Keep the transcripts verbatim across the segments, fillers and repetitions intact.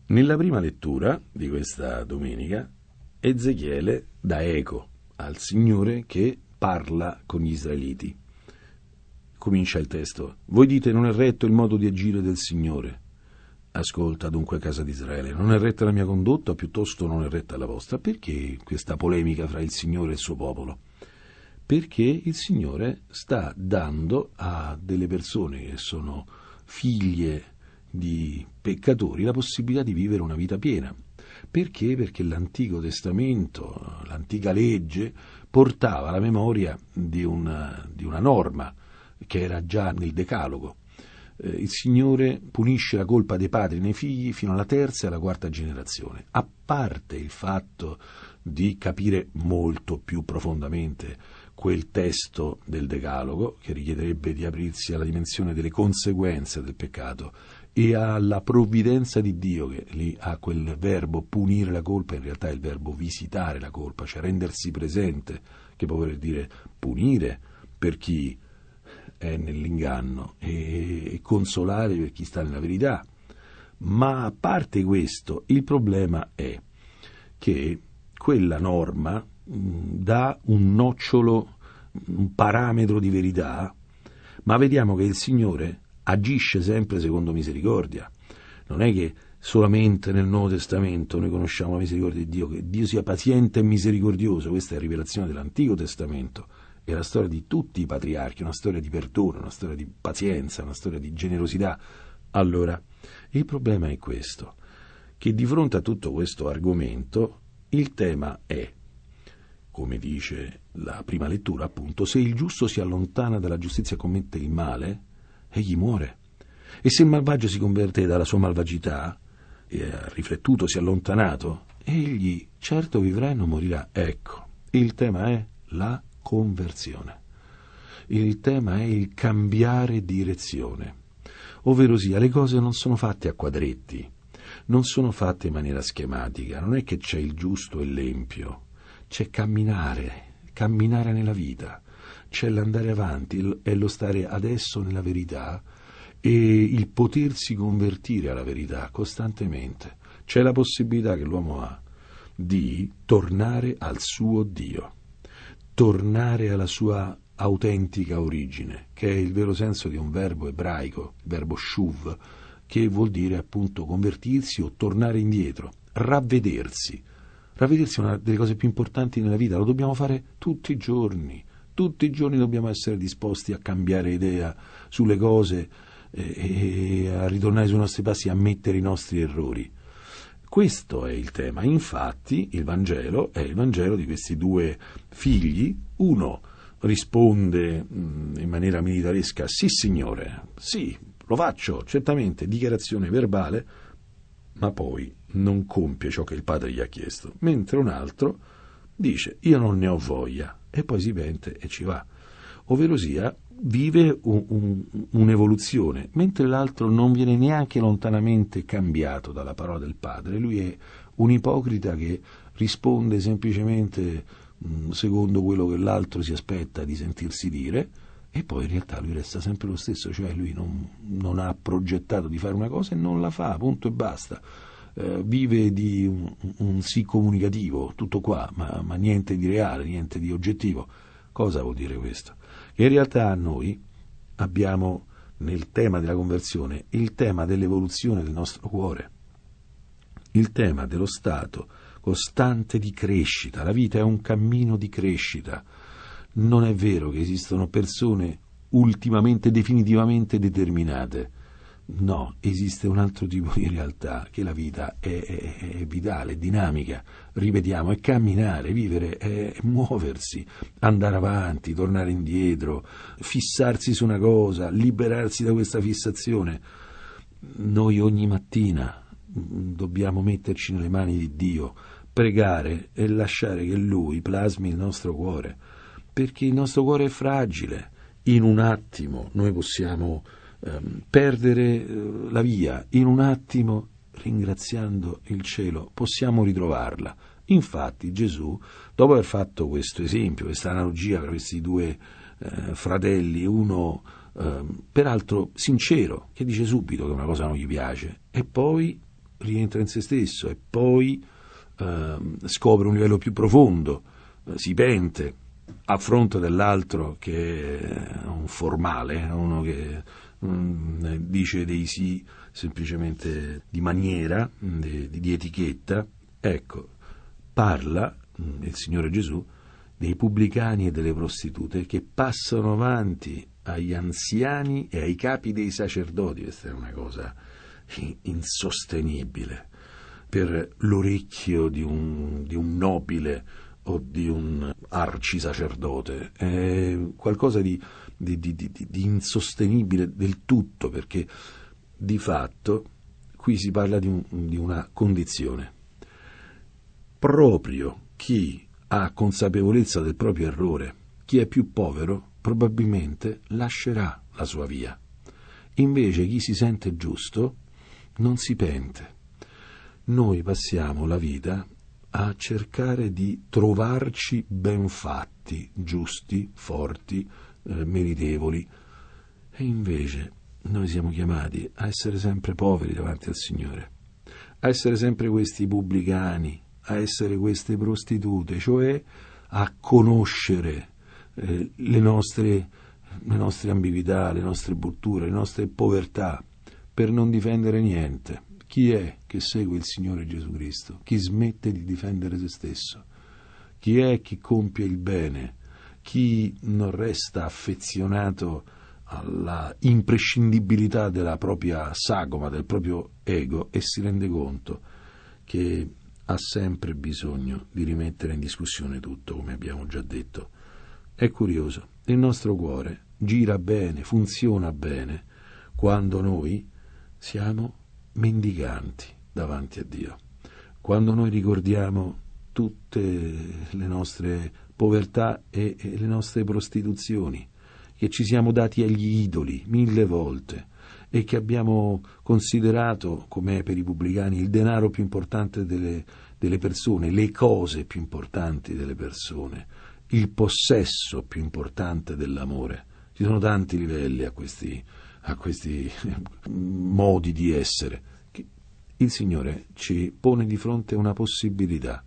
Nella prima lettura di questa domenica, Ezechiele dà eco al Signore che parla con gli israeliti. Comincia il testo: voi dite non è retto il modo di agire del Signore. Ascolta dunque, casa di Israele, non è retta la mia condotta, piuttosto non è retta la vostra. Perché questa polemica fra il Signore e il suo popolo? Perché il Signore sta dando a delle persone che sono figlie di peccatori la possibilità di vivere una vita piena. Perché? Perché l'Antico Testamento, l'antica legge, portava la memoria di una, di una norma che era già nel Decalogo. Eh, il Signore punisce la colpa dei padri nei figli fino alla terza e alla quarta generazione. A parte il fatto di capire molto più profondamente quel testo del Decalogo, che richiederebbe di aprirsi alla dimensione delle conseguenze del peccato e alla provvidenza di Dio, che lì ha quel verbo punire la colpa, in realtà è il verbo visitare la colpa, cioè rendersi presente, che può voler dire punire per chi è nell'inganno e consolare per chi sta nella verità. Ma a parte questo, il problema è che quella norma mh, dà un nocciolo, un parametro di verità, ma vediamo che il Signore agisce sempre secondo misericordia. Non è che solamente nel Nuovo Testamento noi conosciamo la misericordia di Dio, che Dio sia paziente e misericordioso. Questa è la rivelazione dell'Antico Testamento, è la storia di tutti i patriarchi, una storia di perdono, una storia di pazienza, una storia di generosità. Allora, il problema è questo, che di fronte a tutto questo argomento il tema è, come dice la prima lettura appunto, se il giusto si allontana dalla giustizia e commette il male, egli muore. E se il malvagio si converte dalla sua malvagità e ha riflettuto, si è allontanato, egli certo vivrà e non morirà. Ecco, il tema è la conversione. Il tema è il cambiare direzione. Ovvero sia, le cose non sono fatte a quadretti, non sono fatte in maniera schematica, non è che c'è il giusto e l'empio, c'è camminare, camminare nella vita, c'è l'andare avanti, è lo stare adesso nella verità e il potersi convertire alla verità costantemente. C'è la possibilità che l'uomo ha di tornare al suo Dio, tornare alla sua autentica origine, che è il vero senso di un verbo ebraico, il verbo shuv, che vuol dire appunto convertirsi o tornare indietro, ravvedersi. Ravvedersi è una delle cose più importanti nella vita, lo dobbiamo fare tutti i giorni. Tutti i giorni dobbiamo essere disposti a cambiare idea sulle cose e, e a ritornare sui nostri passi, a ammettere i nostri errori. Questo è il tema. Infatti il Vangelo è il Vangelo di questi due figli. Uno risponde mh, in maniera militaresca: sì signore, sì, lo faccio, certamente, dichiarazione verbale, ma poi non compie ciò che il padre gli ha chiesto, mentre un altro dice io non ne ho voglia e poi si pente e ci va, ovvero sia vive un, un, un'evoluzione, mentre l'altro non viene neanche lontanamente cambiato dalla parola del padre. Lui è un ipocrita che risponde semplicemente mh, secondo quello che l'altro si aspetta di sentirsi dire, e poi in realtà lui resta sempre lo stesso, cioè lui non, non ha progettato di fare una cosa e non la fa, punto e basta. Eh, vive di un, un sì comunicativo, tutto qua, ma, ma niente di reale, niente di oggettivo. Cosa vuol dire questo? Che in realtà noi abbiamo nel tema della conversione il tema dell'evoluzione del nostro cuore, il tema dello stato costante di crescita. La vita è un cammino di crescita. Non è vero che esistono persone ultimamente, definitivamente determinate. No, esiste un altro tipo di realtà, che la vita è, è, è vitale, è dinamica, ripetiamo, è camminare, vivere, è muoversi, andare avanti, tornare indietro, fissarsi su una cosa, liberarsi da questa fissazione. Noi ogni mattina dobbiamo metterci nelle mani di Dio, pregare e lasciare che Lui plasmi il nostro cuore, perché il nostro cuore è fragile. In un attimo noi possiamo ehm, perdere eh, la via, in un attimo, ringraziando il cielo, possiamo ritrovarla. Infatti Gesù, dopo aver fatto questo esempio, questa analogia tra questi due eh, fratelli, uno eh, peraltro sincero, che dice subito che una cosa non gli piace, e poi rientra in se stesso e poi eh, scopre un livello più profondo, eh, si pente a fronte dell'altro che è un formale, uno che mm, dice dei sì semplicemente di maniera, di, di etichetta. Ecco, parla mm, il Signore Gesù dei pubblicani e delle prostitute che passano avanti agli anziani e ai capi dei sacerdoti. Questa è una cosa insostenibile per l'orecchio di un, di un nobile o di un arcisacerdote. È qualcosa di, di, di, di, di insostenibile del tutto, perché di fatto qui si parla di, un, di una condizione. Proprio chi ha consapevolezza del proprio errore, chi è più povero, probabilmente lascerà la sua via. Invece chi si sente giusto non si pente. Noi passiamo la vita a cercare di trovarci ben fatti, giusti, forti, eh, meritevoli, e invece noi siamo chiamati a essere sempre poveri davanti al Signore, a essere sempre questi pubblicani, a essere queste prostitute, cioè a conoscere eh, le nostre, le nostre ambiguità, le nostre brutture, le nostre povertà, per non difendere niente. Chi è che segue il Signore Gesù Cristo? Chi smette di difendere se stesso? Chi è che compie il bene? Chi non resta affezionato alla imprescindibilità della propria sagoma, del proprio ego, e si rende conto che ha sempre bisogno di rimettere in discussione tutto, come abbiamo già detto. È curioso, il nostro cuore gira bene, funziona bene, quando noi siamo mendicanti davanti a Dio, quando noi ricordiamo tutte le nostre povertà e, e le nostre prostituzioni, che ci siamo dati agli idoli mille volte e che abbiamo considerato, come per i pubblicani, il denaro più importante delle, delle persone, le cose più importanti delle persone, il possesso più importante dell'amore. Ci sono tanti livelli a questi, a questi modi di essere. Il Signore ci pone di fronte una possibilità: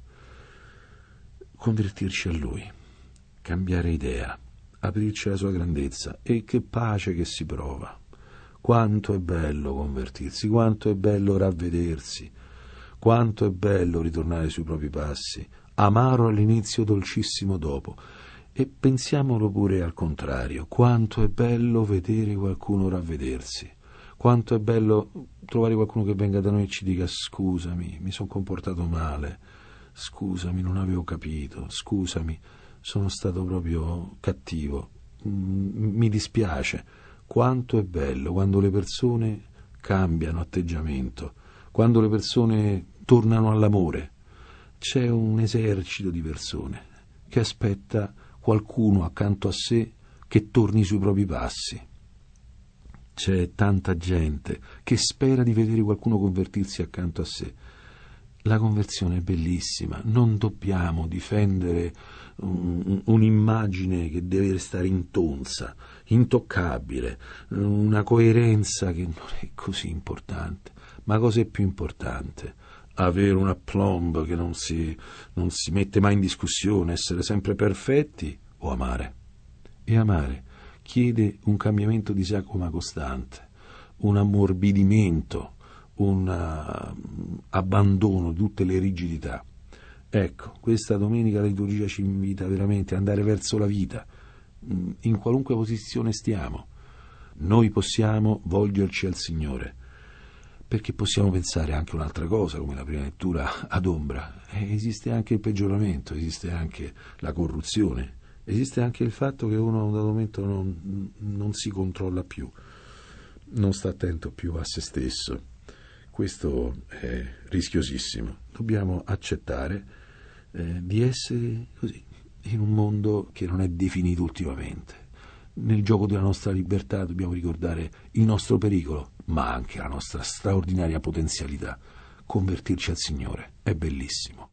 convertirci a Lui, cambiare idea, aprirci alla sua grandezza. E che pace che si prova! Quanto è bello convertirsi, quanto è bello ravvedersi, quanto è bello ritornare sui propri passi, amaro all'inizio, dolcissimo dopo. E pensiamolo pure al contrario: quanto è bello vedere qualcuno ravvedersi, quanto è bello trovare qualcuno che venga da noi e ci dica: scusami, mi sono comportato male, scusami, non avevo capito, scusami, sono stato proprio cattivo, mi dispiace. Quanto è bello quando le persone cambiano atteggiamento, quando le persone tornano all'amore. C'è un esercito di persone che aspetta qualcuno accanto a sé che torni sui propri passi. C'è tanta gente che spera di vedere qualcuno convertirsi accanto a sé. La conversione è bellissima, non dobbiamo difendere un, un'immagine che deve restare intonsa, intoccabile, una coerenza che non è così importante. Ma cosa è più importante? Avere un aplomb che non si, non si mette mai in discussione, essere sempre perfetti, o amare? E amare chiede un cambiamento di sagoma costante, un ammorbidimento, un uh, abbandono di tutte le rigidità. Ecco, questa domenica la liturgia ci invita veramente ad andare verso la vita, in qualunque posizione stiamo. Noi possiamo volgerci al Signore, perché possiamo pensare anche un'altra cosa, come la prima lettura adombra. Eh, esiste anche il peggioramento, esiste anche la corruzione, esiste anche il fatto che uno a un dato momento non, non si controlla più, non sta attento più a se stesso. Questo è rischiosissimo. Dobbiamo accettare eh, di essere così, in un mondo che non è definito ultimamente. Nel gioco della nostra libertà dobbiamo ricordare il nostro pericolo, ma anche la nostra straordinaria potenzialità. Convertirci al Signore è bellissimo.